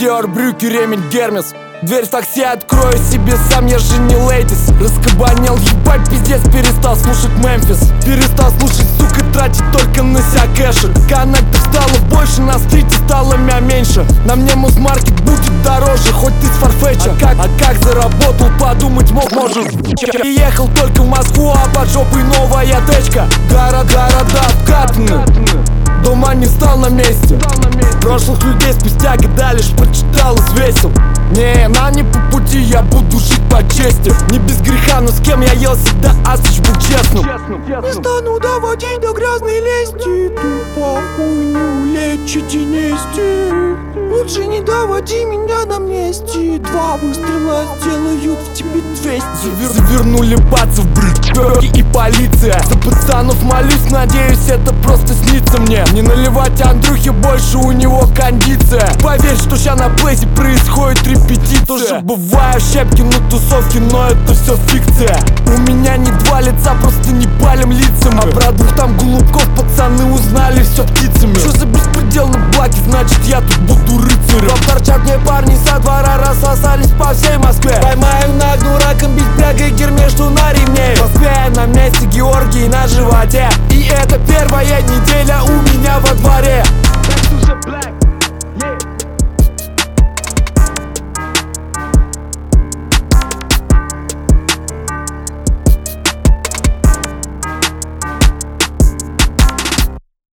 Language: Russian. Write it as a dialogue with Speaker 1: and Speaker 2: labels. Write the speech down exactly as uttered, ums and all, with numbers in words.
Speaker 1: Диор, брюки, ремень, Гермес. Дверь в такси открою себе сам, я же не лейтис. Раскабанел, ебать, пиздец, перестал слушать Мемфис. Перестал слушать, сука, тратить только на себя кэши. Коннектов стало больше, на стрите стало мя меньше. На мне музмаркет будет дороже, хоть ты с Фарфетча. А как, а как заработал, подумать мог, можешь. Приехал только в Москву, а под жопой новая течка. Город, города вкатаны, дома не стал на месте. Прошлых людей спустя года лишь прочитал, взвесил. Не, на не по пути, я буду жить по чести. Не без греха, но с кем я ел, всегда Асыч был честным.
Speaker 2: Не стану доводить до грязной лести, тупо хуйню лечить и нести. Лучше не доводи меня до мести. Два выстрела сделают в тебе двести.
Speaker 1: Завернули баца в брюки и полиция. За пацанов молюсь, надеюсь, это просто снится мне. Не наливать Андрюхе, больше у него кондиция. Поверь, что ща на плейсе происходит репетиция. Тоже бываю щепки на тусовке, но это все фикция. У меня не два лица, просто не палим лицами. А про двух там голубков пацаны узнали все птицами. Что за беспредел на блаке, значит я тут буду рыцарем. Там торчат мне парни со двора, рассосались по всей Москве. Поймаю нагну раком, бить прягой, гермешту на ремне. В Москве на месте, Георгий на животе. И это первая неделя у меня во дворе.